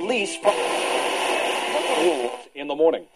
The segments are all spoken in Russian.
unleashed from in the morning.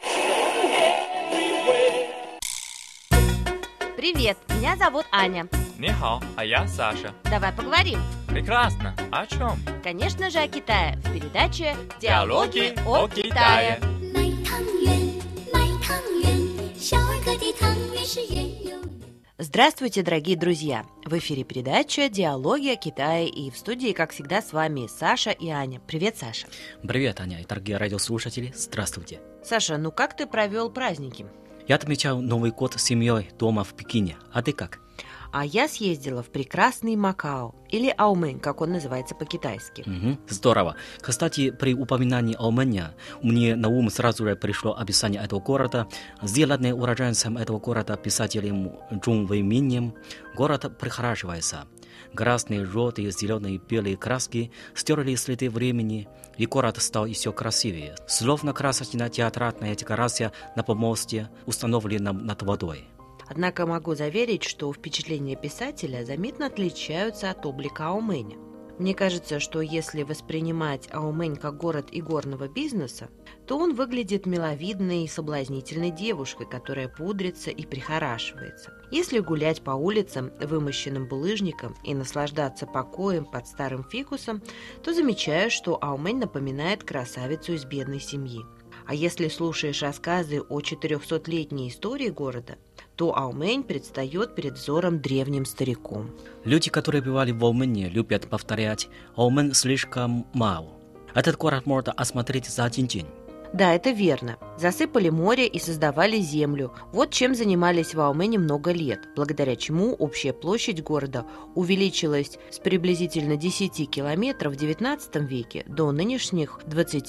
Привет, меня зовут Аня. 你好, а я Саша. Давай поговорим. Прекрасно. О чем? Конечно же, о Китае в передаче Диалоги о Китае. 卖汤圆，卖汤圆，小儿科的汤圆是圆又圆。 Здравствуйте, дорогие друзья! В эфире передача «Диалоги о Китае», и в студии, как всегда, с вами Саша и Аня. Привет, Саша! Привет, Аня и дорогие радиослушатели, здравствуйте! Саша, ну как ты провел праздники? Я отмечал Новый год с семьей дома в Пекине, а ты как? А я съездила в прекрасный Макао, или Аомэнь, как он называется по-китайски. Здорово. Кстати, при упоминании Аомэня мне на ум сразу же пришло описание этого города. Сделанный уроженцем этого города писателем Чжун Вэйминем, город прихорашивается. Красные, желтые, зеленые, белые краски стерли следы времени, и город стал еще красивее, словно красочная театральная декорация на помосте, установленном над водой. Однако могу заверить, что впечатления писателя заметно отличаются от облика Аомэня. Мне кажется, что если воспринимать Аомэнь как город игорного бизнеса, то он выглядит миловидной и соблазнительной девушкой, которая пудрится и прихорашивается. Если гулять по улицам, вымощенным булыжником, и наслаждаться покоем под старым фикусом, то замечаешь, что Аомэнь напоминает красавицу из бедной семьи. А если слушаешь рассказы о 400-летней истории города, то Аомэнь предстает перед взором древним стариком. Люди, которые бывали в Аомэне, любят повторять: Аомэнь слишком мал. Этот город можно осмотреть за один день. Да, это верно. Засыпали море и создавали землю. Вот чем занимались в Аомэне много лет, благодаря чему общая площадь города увеличилась с приблизительно 10 километров в XIX веке до нынешних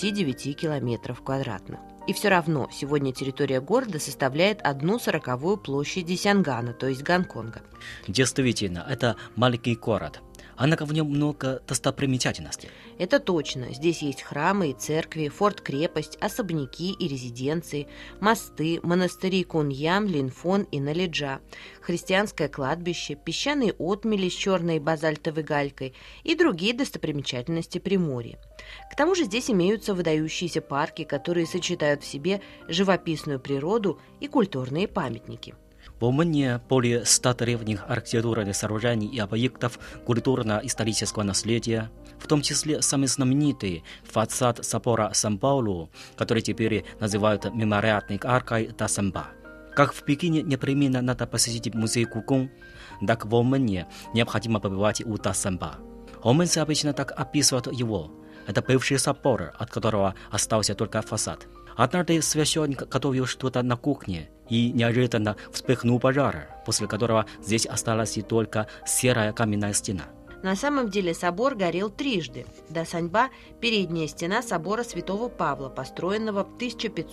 29 километров квадратных. И все равно сегодня территория города составляет 1/40 площади Сянгана, то есть Гонконга. Действительно, это маленький город. Однако в нем много достопримечательностей. Это точно. Здесь есть храмы и церкви, форт-крепость, особняки и резиденции, мосты, монастыри Куньям, Линфон и Налиджа, христианское кладбище, песчаные отмели с черной базальтовой галькой и другие достопримечательности Приморья. К тому же здесь имеются выдающиеся парки, которые сочетают в себе живописную природу и культурные памятники. В Аомэне более 100 древних архитектурных сооружений и объектов культурно-исторического наследия, в том числе самый знаменитый фасад собора Сан-Паулу, который теперь называют мемориальной аркой Дасанба. Как в Пекине непременно надо посетить музей Гугун, так в Аомэне необходимо побывать у Дасанба. Аомэнцы обычно так описывают его. Это бывший собор, от которого остался только фасад. Однажды священник готовил что-то на кухне, и неожиданно вспыхнул пожар, после которого здесь осталась и только серая каменная стена. На самом деле собор горел трижды. Дасаньба – передняя стена собора Святого Павла, построенного в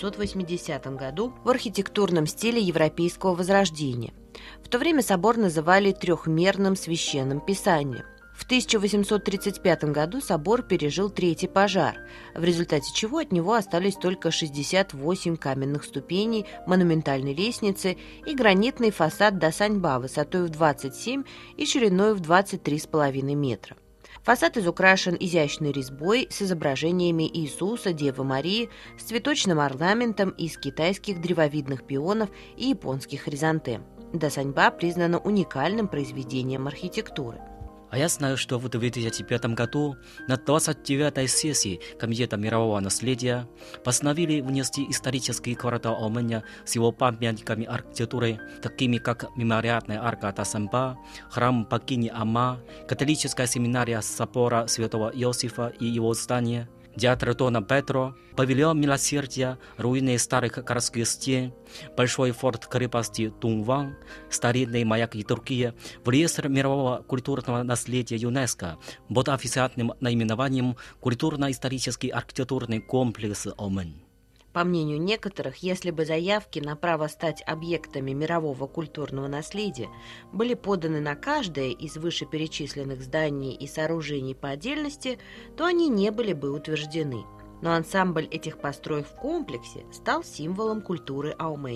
1580 году в архитектурном стиле Европейского Возрождения. В то время собор называли трехмерным священным писанием. В 1835 году собор пережил третий пожар, в результате чего от него остались только 68 каменных ступеней, монументальной лестницы и гранитный фасад Дасаньба высотой в 27 и шириной в 23,5 метра. Фасад изукрашен изящной резьбой с изображениями Иисуса, Девы Марии, с цветочным орнаментом из китайских древовидных пионов и японских хризантем. Дасаньба признана уникальным произведением архитектуры. А я знаю, что в 2005 году на 29-й сессии Комитета мирового наследия постановили внести исторический квартал Аомэня с его памятниками архитектуры, такими как мемориальная арка Дасанба, храм богини Ама, католическая семинария собора Святого Иосифа и его здание, театр Дона Педро, павильон милосердия, руины старых городских стен, большой форт крепости Тунван, старинный маяк и Туркия в реестр мирового культурного наследия ЮНЕСКО под официальным наименованием «Культурно-исторический архитектурный комплекс Аомэнь». По мнению некоторых, если бы заявки на право стать объектами мирового культурного наследия были поданы на каждое из вышеперечисленных зданий и сооружений по отдельности, то они не были бы утверждены. Но ансамбль этих построек в комплексе стал символом культуры Аомэня.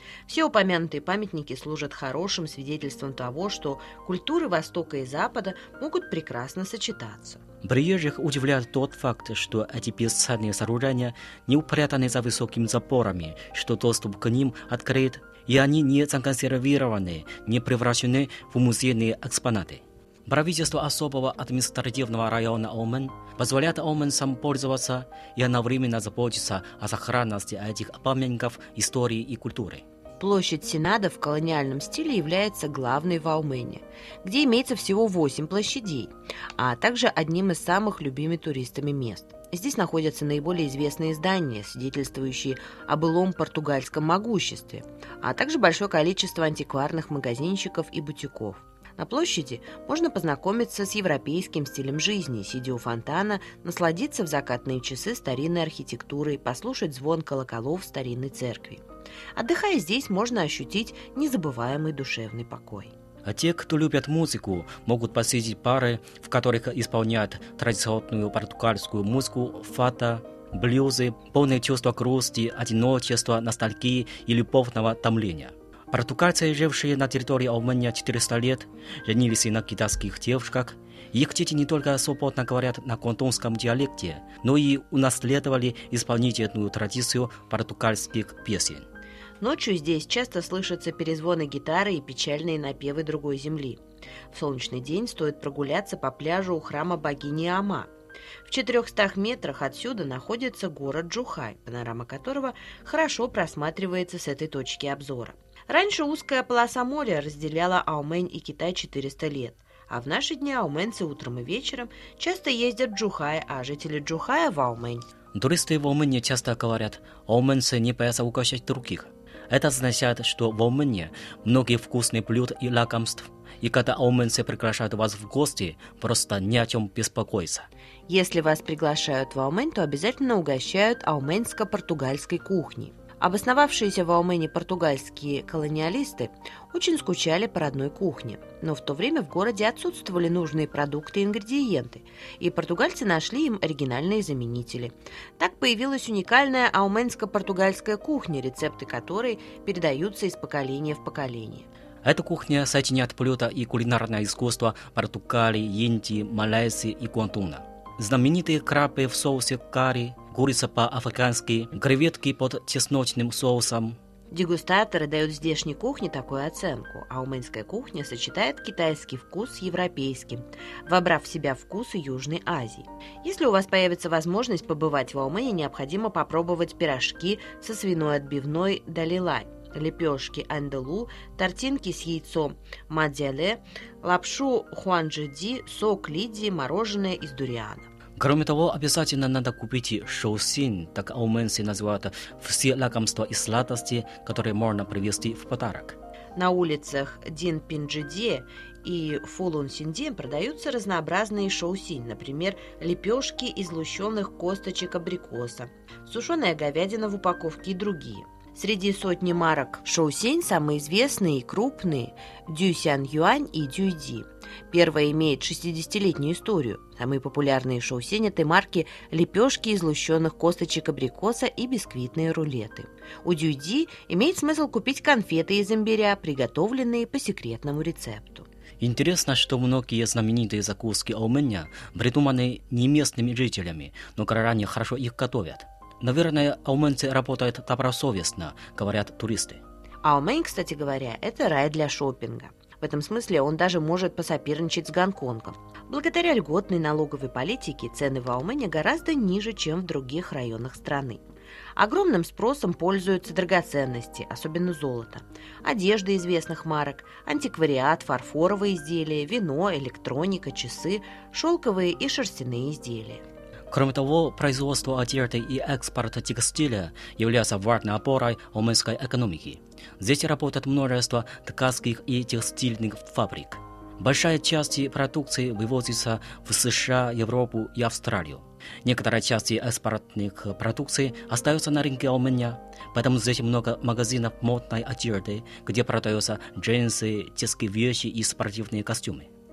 Все упомянутые памятники служат хорошим свидетельством того, что культуры Востока и Запада могут прекрасно сочетаться. Приезжих удивляет тот факт, что эти писательные сооружения не упрятаны за высокими запорами, что доступ к ним открыт, и они не законсервированы, не превращены в музейные экспонаты. Правительство особого административного района Омен позволяет оменцам пользоваться и одновременно заботиться о сохранности этих памятников истории и культуры. Площадь Сенада в колониальном стиле является главной в Аумене, где имеется всего 8 площадей, а также одним из самых любимых туристами мест. Здесь находятся наиболее известные здания, свидетельствующие о былом португальском могуществе, а также большое количество антикварных магазинчиков и бутиков. На площади можно познакомиться с европейским стилем жизни, сидя у фонтана, насладиться в закатные часы старинной архитектурой, послушать звон колоколов в старинной церкви. Отдыхая здесь, можно ощутить незабываемый душевный покой. А те, кто любят музыку, могут посетить бары, в которых исполняют традиционную португальскую музыку, фата, блюзы, полное чувство грусти, одиночества, ностальгии и любовного томления. Португальцы, жившие на территории Аумена 400 лет, женились на китайских девушках. Их дети не только свободно говорят на кантонском диалекте, но и унаследовали исполнительную традицию португальских песен. Ночью здесь часто слышатся перезвоны гитары и печальные напевы другой земли. В солнечный день стоит прогуляться по пляжу у храма богини Ама. В 400 метрах отсюда находится город Джухай, панорама которого хорошо просматривается с этой точки обзора. Раньше узкая полоса моря разделяла Аумень и Китай 400 лет, а в наши дни ауменцы утром и вечером часто ездят в Джухай, а жители Джухая в Аумень. Туристы в Аумене часто говорят, ауменцы не боятся угощать других. Это означает, что в Аумене многие вкусные блюда и лакомств, и когда ауменцы приглашают вас в гости, просто ни о чем беспокоиться. Если вас приглашают в Аумень, то обязательно угощают ауменско-португальской кухней. Обосновавшиеся в Аумене португальские колониалисты очень скучали по родной кухне, но в то время в городе отсутствовали нужные продукты и ингредиенты, и португальцы нашли им оригинальные заменители. Так появилась уникальная ауменско-португальская кухня, рецепты которой передаются из поколения в поколение. Эта кухня соединяет блюда и кулинарное искусство Португалии, Индии, Малайзии и Гуандуна. Знаменитые крабы в соусе карри, курица по-африкански, креветки под чесночным соусом. Дегустаторы дают здешней кухне такую оценку. Ауменская кухня сочетает китайский вкус с европейским, вобрав в себя вкусы Южной Азии. Если у вас появится возможность побывать в Аумене, необходимо попробовать пирожки со свиной отбивной далилай, лепешки анделу, тортинки с яйцом мадзяле, лапшу хуанджиди, сок лидии, мороженое из дуриана. Кроме того, обязательно надо купить шоусин, так ауменцы называют все лакомства и сладости, которые можно привезти в подарок. На улицах Динпинджиде и Фулун-Синде продаются разнообразные шоусинь, например, лепешки из лущенных косточек абрикоса, сушеная говядина в упаковке и другие. Среди сотни марок шоусинь самые известные и крупные – Дюсян-Юань и Дюйди. Первая имеет 60-летнюю историю. Самые популярные шоусинь – это марки лепешки из лущенных косточек абрикоса и бисквитные рулеты. У Дюйди имеет смысл купить конфеты из имбиря, приготовленные по секретному рецепту. Интересно, что многие знаменитые закуски Ауменя придуманы не местными жителями, но горожане хорошо их готовят. Наверное, ауменцы работают добросовестно, говорят туристы. Аумень, кстати говоря, это рай для шопинга. В этом смысле он даже может посоперничать с Гонконгом. Благодаря льготной налоговой политике цены в Аумене гораздо ниже, чем в других районах страны. Огромным спросом пользуются драгоценности, особенно золото, одежда известных марок, антиквариат, фарфоровые изделия, вино, электроника, часы, шелковые и шерстяные изделия. Кроме того, производство одежды и экспорт текстиля являются важной опорой ауменской экономики. Здесь работает множество ткацких и текстильных фабрик. Большая часть продукции вывозится в США, Европу и Австралию. Некоторые части экспортных продукций остаются на рынке Ауменя, поэтому здесь много магазинов модной одежды, где продаются джинсы, детские вещи и спортивные костюмы.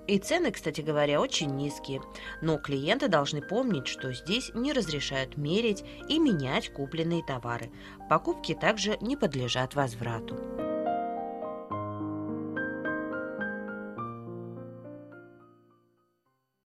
И цены, кстати говоря, очень низкие. Но клиенты должны помнить, что здесь не разрешают мерить и менять купленные товары. Покупки также не подлежат возврату.